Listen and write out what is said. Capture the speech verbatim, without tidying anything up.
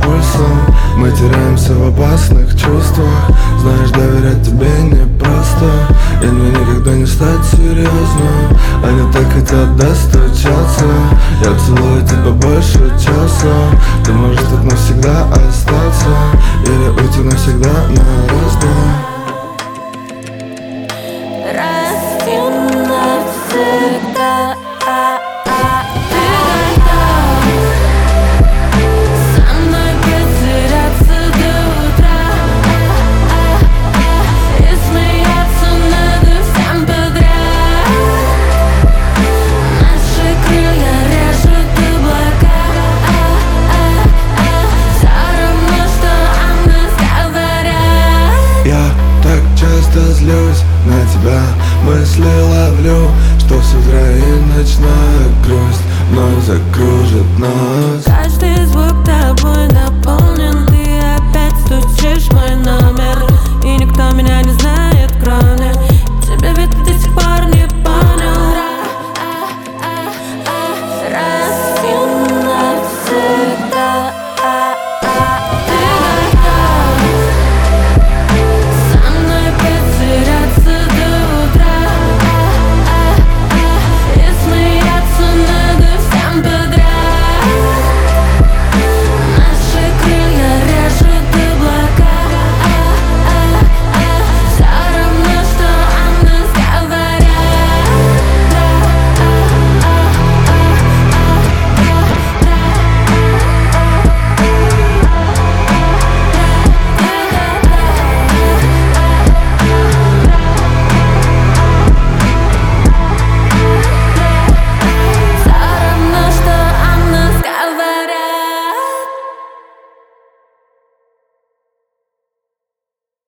пульсом. Мы теряемся в опасных чувствах. Знаешь, доверять тебе непросто, и мне никогда не стать серьезным. Они так хотят достучаться. Я целую тебя больше часа. Ты можешь тут навсегда остаться или уйти навсегда на раз-два. Раз и навсегда. Я так часто злюсь на тебя, мысли ловлю, что все зря, и ночная грусть вновь закружит нас.